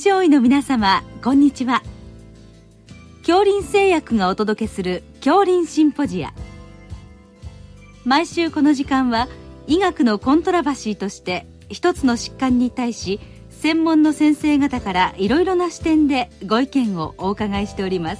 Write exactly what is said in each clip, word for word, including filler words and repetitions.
医の皆様、こんにちは。杏林製薬がお届けする杏林シンポジア。毎週この時間は医学のコントラバシーとして一つの疾患に対し専門の先生方からいろいろな視点でご意見をお伺いしております。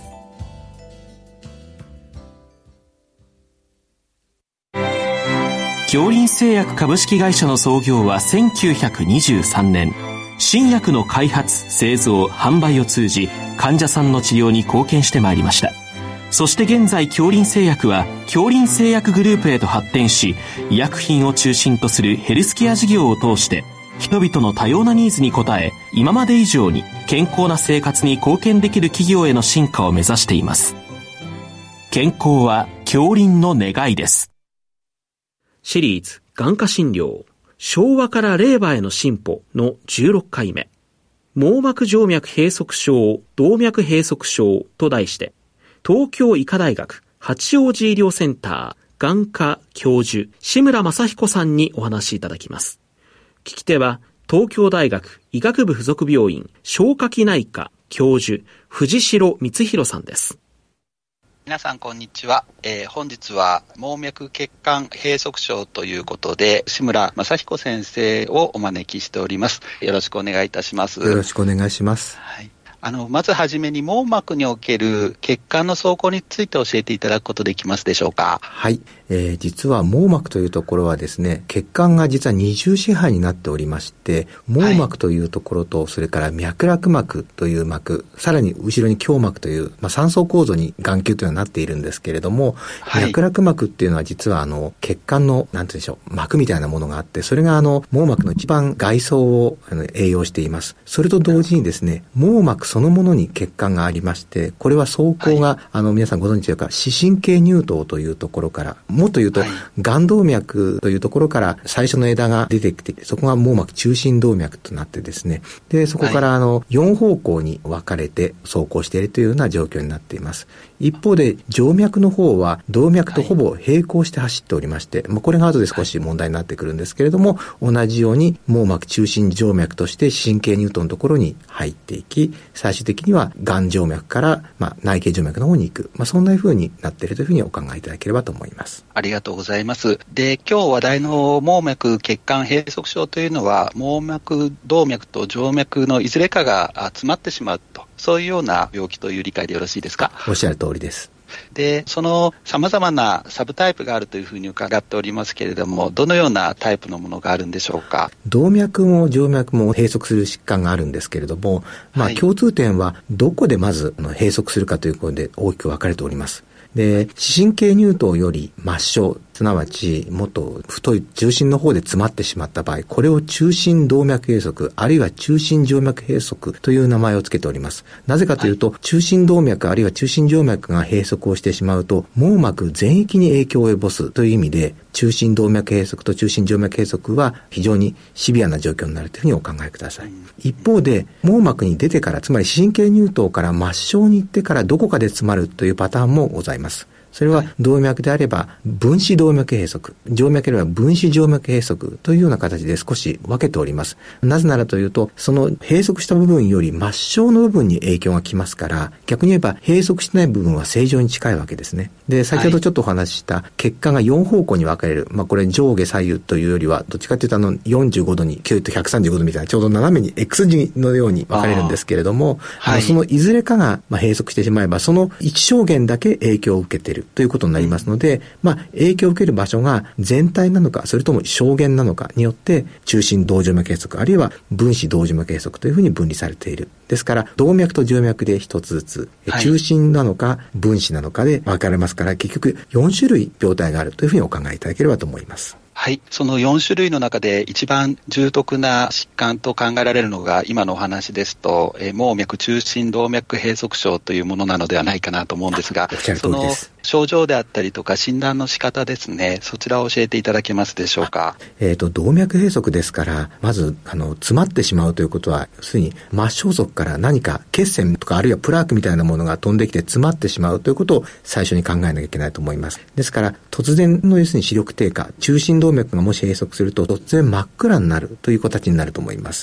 杏林製薬株式会社の創業はせんきゅうひゃくにじゅうさんねん。新薬の開発、製造、販売を通じ患者さんの治療に貢献してまいりました。そして現在杏林製薬は杏林製薬グループへと発展し、医薬品を中心とするヘルスケア事業を通して人々の多様なニーズに応え、今まで以上に健康な生活に貢献できる企業への進化を目指しています。健康は杏林の願いです。シリーズ眼科診療、昭和から令和への進歩のじゅうろっかいめ、網膜静脈閉塞症、動脈閉塞症と題して、東京医科大学八王子医療センター眼科教授志村正彦さんにお話しいただきます。聞き手は東京大学医学部附属病院消化器内科教授藤代光弘さんです。 皆さんこんにちは、えー、本日は網脈血管閉塞症ということで志村正彦先生をお招きしております。よろしくお願いいたします。 よろしくお願いします。 はい、あのまずはじめに網膜における血管の走行について教えていただくことできますでしょうか。 はい、えー、実は網膜というところはですね、血管が実は二重支配になっておりまして、網膜というところと、はい、それから脈絡膜という膜、さらに後ろに胸膜という、まあ、さん層構造に眼球というのはなっているんですけれども、はい、脈絡膜っていうのは実はあの血管のなんていうんでしょう、膜みたいなものがあって、それがあの網膜の一番外層をあの栄養しています。それと同時にですね、網膜そのものに血管がありまして、これは走行が、はい、あの皆さんご存知というか、視神経乳頭というところから、もっと言うと、はい、眼動脈というところから最初の枝が出てきて、そこが網膜中心動脈となってですね、でそこからあのよん方向に分かれて走行しているというような状況になっています。一方で静脈の方は動脈とほぼ並行して走っておりまして、まあ、これが後で少し問題になってくるんですけれども、同じように網膜中心静脈として神経乳頭のところに入っていき、最終的には眼静脈から、まあ、内径静脈の方に行く、まあ、そんな風になっているというふうにお考えいただければと思います。 ありがとうございます。で、今日話題の網脈血管閉塞症というのは、網膜動脈と静脈のいずれかが詰まってしまうと、そういうような病気という理解でよろしいですか。 おっしゃる通りです。 で、その様々なサブタイプがあるというふうに伺っておりますけれども、どのようなタイプのものがあるんでしょうか。 動脈も静脈も閉塞する疾患があるんですけれども、まあ、共通点はどこでまず閉塞するかということで大きく分かれております。で、視神経乳頭より末梢、すなわちもっと太い中心の方で詰まってしまった場合、これを中心動脈閉塞、あるいは中心静脈閉塞という名前を付けております。なぜかというと、はい、中心動脈あるいは中心静脈が閉塞をしてしまうと、網膜全域に影響を及ぼすという意味で、中心動脈閉塞と中心静脈閉塞は非常にシビアな状況になるというふうにお考えください。うん、一方で、網膜に出てから、つまり視神経乳頭から末梢に行ってからどこかで詰まるというパターンもございます。それは動脈であれば分子動脈閉塞、静脈であれば分子静脈閉塞というような形で少し分けております。なぜならというと、その閉塞した部分より末梢の部分に影響がきますから、逆に言えば閉塞してない部分は正常に近いわけですね。で、先ほどちょっとお話しした血管がよん方向に分かれる、まあこれ上下左右というよりはどっちかというとあのよんじゅうごどにきゅうとひゃくさんじゅうごどみたいなちょうど斜めに X 字のように分かれるんですけれども、ああのそのいずれかがまあ閉塞してしまえば、その一証言だけ影響を受けているということになりますので、まあ、影響を受ける場所が全体なのか、それとも証言なのかによって、中心動静脈閉塞、あるいは分子動静脈閉塞というふうに分離されている。ですから、動脈と静脈で一つずつ、はい、中心なのか、分子なのかで分かれますから、結局よん種類病態があるというふうにお考えいただければと思います。 はい。そのよん種類の中で一番重篤な疾患と考えられるのが、今のお話ですと、えー、網脈中心動脈閉塞症というものなのではないかなと思うんですが、その症状であったりとか診断の仕方ですね、そちらを教えていただけますでしょうか。 えっと、動脈閉塞ですから、まず、あの、詰まってしまうということは、要するに末梢側から何か血栓とかあるいはプラークみたいなものが飛んできて詰まってしまうということを最初に考えなきゃいけないと思います。ですから、突然の要するに視力低下、中心動脈がもし閉塞すると突然真っ暗になるという形になると思います。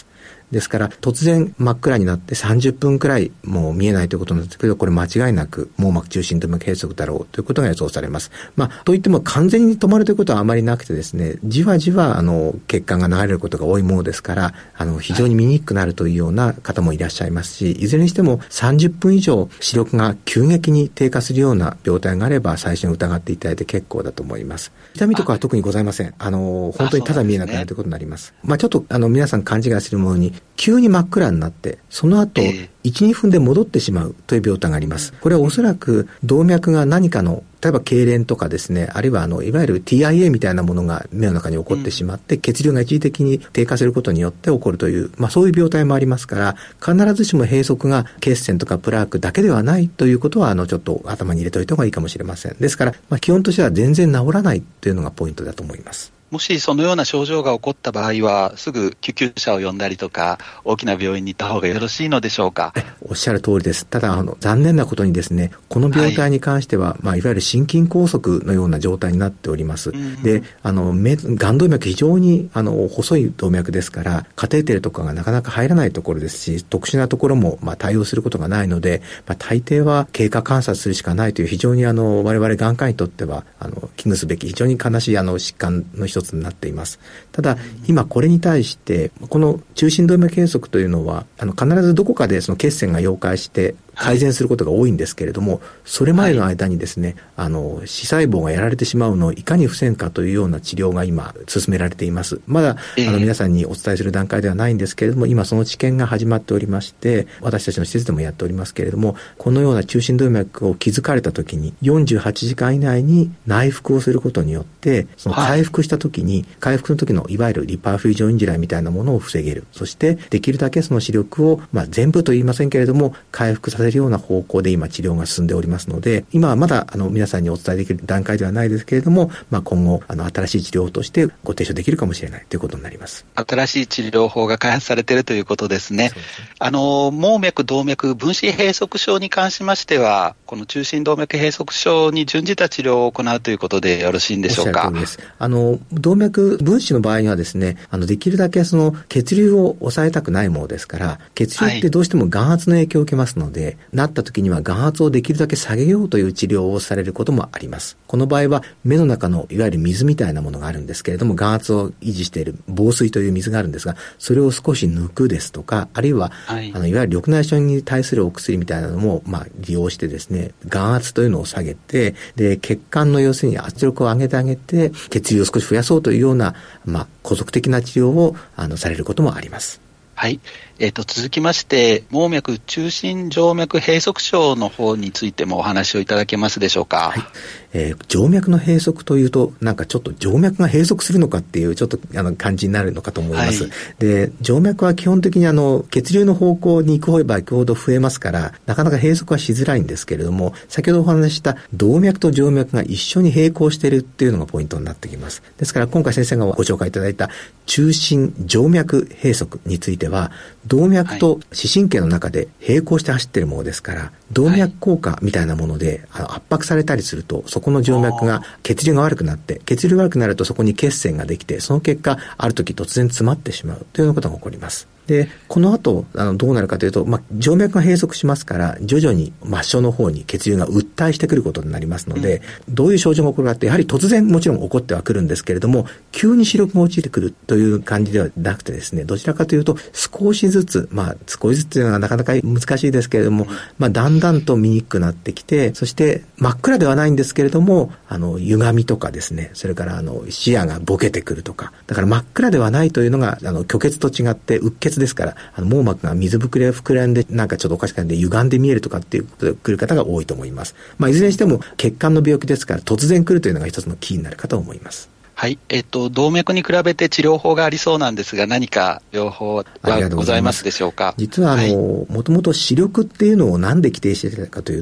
ですから突然真っ暗になってさんじゅっぷんくらいもう見えないということなんですけど、これ間違いなく網膜中心動脈閉塞だろうということが予想されます。まあといっても完全に止まるということはあまりなくてですね、じわじわあの血管が流れることが多いものですから、あの非常に見にくくなるというような方もいらっしゃいますし、いずれにしてもさんじゅっぷん以上視力が急激に低下するような病態があれば最初に疑っていただいて結構だと思います。痛みとかは特にございません。あの本当にただ見えなくなるということになります。まあちょっとあの皆さん勘違いするものに、急に真っ暗になってその後、えーいち、にふんで戻ってしまうという病態があります。これはおそらく動脈が何かの例えば痙攣とかですね、あるいはあのいわゆる ティーアイエー みたいなものが目の中に起こってしまって、うん、血流が一時的に低下することによって起こるという、まあそういう病態もありますから、必ずしも閉塞が血栓とかプラークだけではないということはあのちょっと頭に入れておいた方がいいかもしれません。ですから、まあ基本としては全然治らないというのがポイントだと思います。 もしそのような症状が起こった場合は、すぐ救急車を呼んだりとか、大きな病院に行った方がよろしいのでしょうか。 おっしゃる通りです。ただ、あの、残念なことにですね、この病態に関しては、はい、まあ、いわゆる心筋梗塞のような状態になっております。うん、で、あの、目、眼動脈非常に、あの、細い動脈ですから、カテーテルとかがなかなか入らないところですし、特殊なところも、まあ、対応することがないので、まあ、大抵は経過観察するしかないという、非常にあの、我々眼科医にとっては、あの、危惧すべき、非常に悲しい、あの、疾患の一つになっています。ただ、今これに対してこの中心動脈閉塞というのはあの必ずどこかでその血栓が溶解して改善することが多いんですけれども、はい、それまでの間にですね、はい、あの視細胞がやられてしまうのをいかに防ぐかというような治療が今進められています。まだ、えー、あの皆さんにお伝えする段階ではないんですけれども、今その治験が始まっておりまして、私たちの施設でもやっておりますけれども、このような中心動脈を築かれた時によんじゅうはちじかん以内に内服をすることによって、その回復した時に、はい、回復の時のいわゆるリパーフュージョンインジュライみたいなものを防げる。そしてできるだけその視力を、まあ、全部と言いませんけれども回復させるような方向で今治療が進んでおりますので、今はまだあの皆さんにお伝えできる段階ではないですけれども、まあ、今後あの新しい治療としてご提唱できるかもしれないということになります。 新しい治療法が開発されているということですね。そうですね。あの網脈動脈分子閉塞症に関しましては、この中心動脈閉塞症に準じた治療を行うということでよろしいんでしょうか。 おっしゃる通りです。あの動脈分子の場合にはですね、あのできるだけその血流を抑えたくないものですから、血流ってどうしても眼圧の影響を受けますので、はい、なった時には眼圧をできるだけ下げようという治療をされることもあります。この場合は目の中のいわゆる水みたいなものがあるんですけれども、眼圧を維持している房水という水があるんですが、それを少し抜くですとか、あるいは、はい、あのいわゆる緑内障に対するお薬みたいなのも、まあ、利用してですね、眼圧というのを下げて、で血管の要するに圧力を上げてあげて血流を少し増やそうというような、まあ、古速的な治療をあのされることもあります。 はい。えーと、続きまして、網脈中心静脈閉塞症の方についてもお話をいただけますでしょうか。 はい。えー、静脈の閉塞というと、なんかちょっと静脈が閉塞するのかっていう、ちょっとあの感じになるのかと思います。はい、で、静脈は基本的にあの、血流の方向に行く方ば行くほど増えますから、なかなか閉塞はしづらいんですけれども、先ほどお話しした動脈と静脈が一緒に並行しているっていうのがポイントになってきます。ですから今回先生がご紹介いただいた中心静脈閉塞については、動脈と視神経の中で並行して走っているものですから、動脈硬化みたいなもので、はい、あの圧迫されたりすると、そこの静脈が血流が悪くなって、血流が悪くなるとそこに血栓ができて、その結果ある時突然詰まってしまうというようなことが起こります。で、この後あのどうなるかというと、まあ、静脈が閉塞しますから徐々に末梢の方に血流が鬱滞してくることになりますので、うん、どういう症状が起こるかって、やはり突然もちろん起こってはくるんですけれども、急に視力が落ちてくるという感じではなくてですね、どちらかというと少しずつ、まあ少しずつというのはなかなか難しいですけれども、まあだんだんと見にくくなってきて、そして真っ暗ではないんですけれども、あの歪みとかですね、それからあの視野がボケてくるとか、だから真っ暗ではないというのがあの虚血と違って鬱血ですから、あの網膜が水ぶくれを膨らんでなんかちょっとおかしくなって歪んで見えるとかっていうことで来る方が多いと思います。まあいずれにしても血管の病気ですから突然来るというのが一つのキーになるかと思います。 はい。えっと、動脈に比べて治療法がありそうなんですが、何か療法はございますでしょうか。 実は、あの、もともと視力っていうのをなんで規定していたかというと、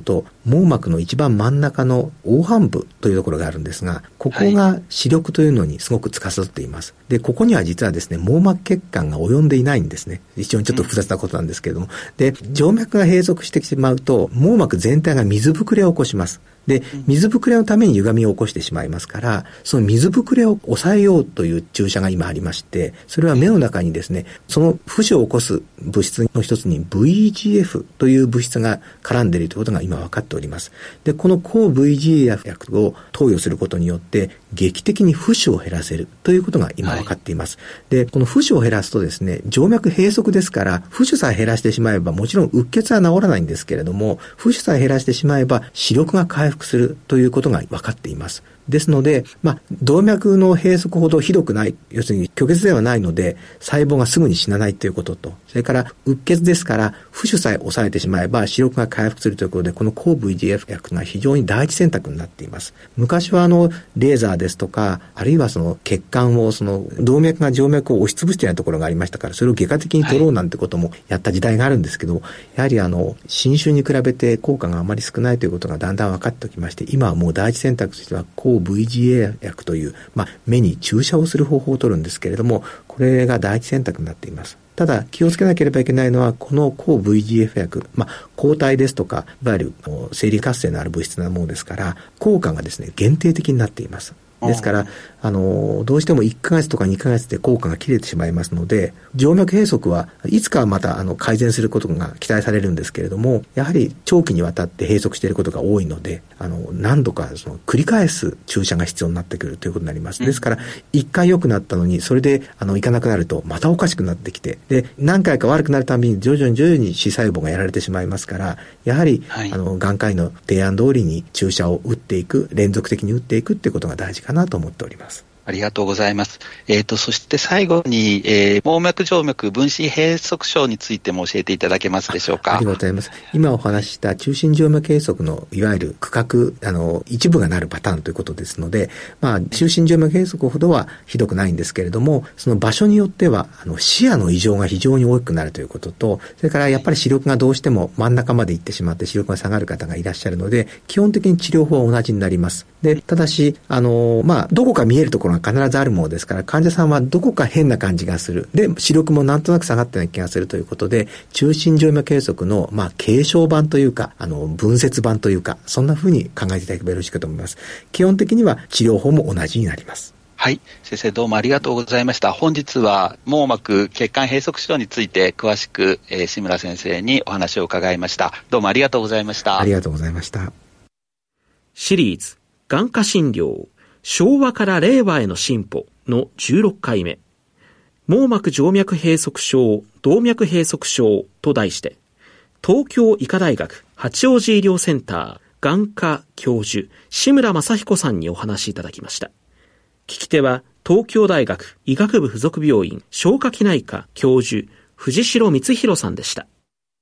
網膜の一番真ん中の黄斑部というところがあるんですが、ここが視力というのにすごく司っています。で、ここには実はですね、網膜血管が及んでいないんですね。非常にちょっと複雑なことなんですけれども。で、静脈が閉塞してしまうと、網膜全体が水ぶくれを起こします。で、水ぶくれのために歪みを起こしてしまいますから、その水ぶくれを抑えようという注射が今ありまして、それは目の中にですね、その浮腫を起こす物質の一つに ブイジーエフ という物質が絡んでいるということが今分かっております。で、この抗 ブイジーエフ 薬を投与することによって、劇的に浮腫を減らせるということが今分かっています。はい、で、この浮腫を減らすとですね、静脈閉塞ですから、浮腫さえ減らしてしまえば、もちろんうっ血は治らないんですけれども、浮腫さえ減らしてしまえば、視力が回復するということが分かっています。ですので、まあ、動脈の閉塞ほどひどくない、要するに虚血ではないので、細胞がすぐに死なないということと、それから、うっ血ですから、浮腫さえ抑えてしまえば、視力が回復するということで、この抗 ブイジーエフ 薬が非常に第一選択になっています。昔は、あの、レーザーですとか、あるいはその血管を、その、動脈が静脈を押しつぶしているところがありましたから、それを外科的に取ろうなんてこともやった時代があるんですけど、はい、やはりあの、新種に比べて効果があまり少ないということがだんだん分かってきまして、今はもう第一選択としては、抗 ブイジーエフ 薬という、まあ、目に注射をする方法を取るんですけれども、これが第一選択になっています。ただ気をつけなければいけないのは、この抗 ブイジーエフ 薬、まあ、抗体ですとか、いわゆる生理活性のある物質なものですから、効果がですね、限定的になっています。ですから、あの、どうしてもいっかげつとかにかげつで効果が切れてしまいますので、静脈閉塞はいつかまたあの改善することが期待されるんですけれども、やはり長期にわたって閉塞していることが多いので、あの、何度かその繰り返す注射が必要になってくるということになります。ですから、いっかい良くなったのに、それであの、いかなくなるとまたおかしくなってきて、で、何回か悪くなるたびに徐々に徐々に視細胞がやられてしまいますから、やはり、はい、あの、眼科医の提案通りに注射を打っていく、連続的に打っていくっていうことが大事かなと思っております。 ありがとうございます。えっと、そして最後に、えー、網脈静脈分子閉塞症についても教えていただけますでしょうか。 ありがとうございます。今お話しした中心静脈閉塞のいわゆる区画、あの、一部がなるパターンということですので、まあ、中心静脈閉塞ほどはひどくないんですけれども、その場所によっては、あの、視野の異常が非常に大きくなるということと、それからやっぱり視力がどうしても真ん中まで行ってしまって視力が下がる方がいらっしゃるので、基本的に治療法は同じになります。で、ただし、あの、まあ、どこか見えるところが必ずあるものですから、患者さんはどこか変な感じがする。で、視力もなんとなく下がったような気がするということで、中心静脈閉塞の、まあ、軽症版というか、あの、分節版というか、そんな風に考えていただければよろしいかと思います。基本的には治療法も同じになります。 はい。先生どうもありがとうございました。本日は網膜血管閉塞症について詳しく、えー、志村先生にお話を伺いました。どうもありがとうございました。 ありがとうございました。 シリーズ眼科診療昭和から令和への進歩のじゅうろっかいめ、網膜静脈閉塞症動脈閉塞症と題して、東京医科大学八王子医療センター眼科教授志村正彦さんにお話しいただきました。聞き手は東京大学医学部附属病院消化器内科教授藤代光弘さんでした。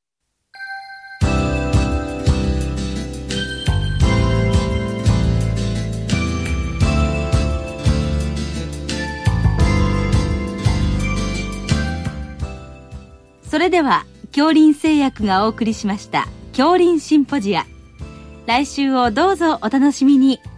それでは杏林製薬がお送りしました杏林シンポジア、来週をどうぞお楽しみに。